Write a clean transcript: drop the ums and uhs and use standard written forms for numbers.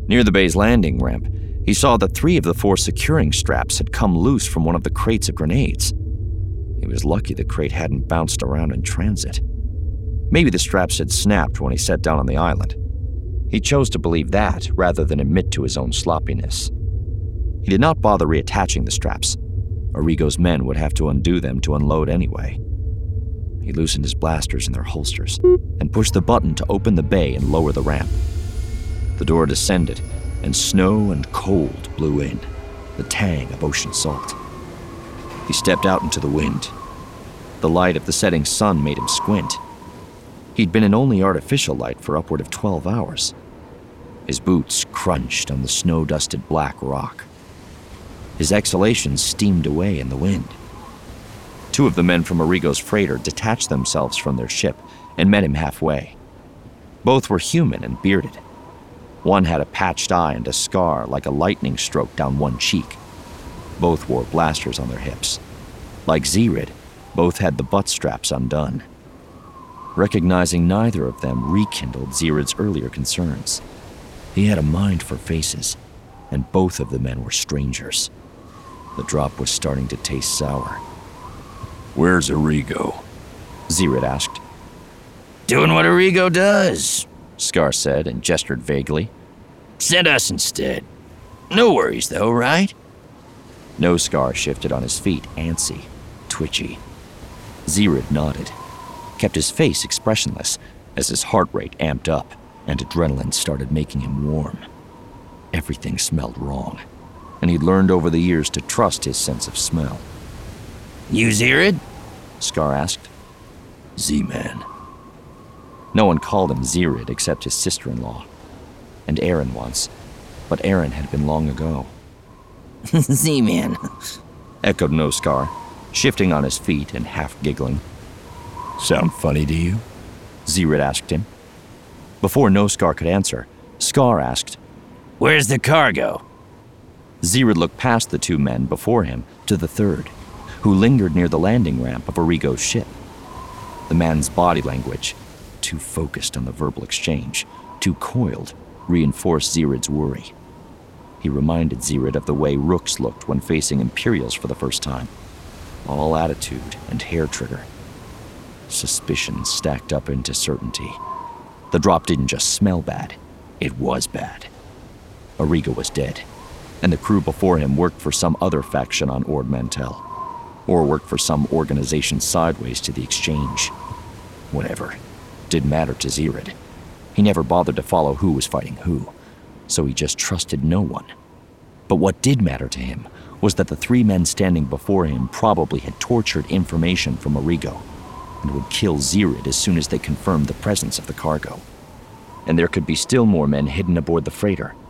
Near the bay's landing ramp, he saw that 3 of the 4 securing straps had come loose from one of the crates of grenades. He was lucky the crate hadn't bounced around in transit. Maybe the straps had snapped when he sat down on the island. He chose to believe that rather than admit to his own sloppiness. He did not bother reattaching the straps. Arrigo's men would have to undo them to unload anyway. He loosened his blasters in their holsters and pushed the button to open the bay and lower the ramp. The door descended, and snow and cold blew in, the tang of ocean salt. He stepped out into the wind. The light of the setting sun made him squint. He'd been in only artificial light for upward of 12 hours. His boots crunched on the snow-dusted black rock. His exhalations steamed away in the wind. 2 of the men from Arrigo's freighter detached themselves from their ship and met him halfway. Both were human and bearded. One had a patched eye and a scar like a lightning stroke down one cheek. Both wore blasters on their hips. Like Zirid, both had the butt straps undone. Recognizing neither of them rekindled Zirid's earlier concerns. He had a mind for faces, and both of the men were strangers. The drop was starting to taste sour. "Where's Arrigo?" Zirid asked. "Doing what Arrigo does," Scar said and gestured vaguely. "Send us instead. No worries though, right?" No Scar shifted on his feet, antsy, twitchy. Zirid nodded, kept his face expressionless as his heart rate amped up and adrenaline started making him warm. Everything smelled wrong, and he'd learned over the years to trust his sense of smell. "You Zirid?" Scar asked. Z-Man. No one called him Zirid except his sister-in-law, and Aaron once, but Aaron had been long ago. Z-Man, echoed No Scar, shifting on his feet and half giggling. Sound funny to you? Zirid asked him. Before No Scar could answer, Scar asked, "Where's the cargo?" Zirid looked past the 2 men before him to the 3rd, who lingered near the landing ramp of Arrigo's ship. The man's body language, too focused on the verbal exchange, too coiled, reinforced Zirid's worry. He reminded Zirid of the way Rooks looked when facing Imperials for the first time. All attitude and hair trigger. Suspicion stacked up into certainty. The drop didn't just smell bad, it was bad. Arrigo was dead, and the crew before him worked for some other faction on Ord Mantell, or worked for some organization sideways to the exchange. Whatever. Didn't matter to Zirid. He never bothered to follow who was fighting who, so he just trusted no one. But what did matter to him was that the 3 men standing before him probably had tortured information from Arrigo, and would kill Zirid as soon as they confirmed the presence of the cargo. And there could be still more men hidden aboard the freighter,